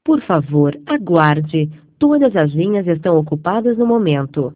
Por favor, aguarde. Todas as linhas estão ocupadas no momento.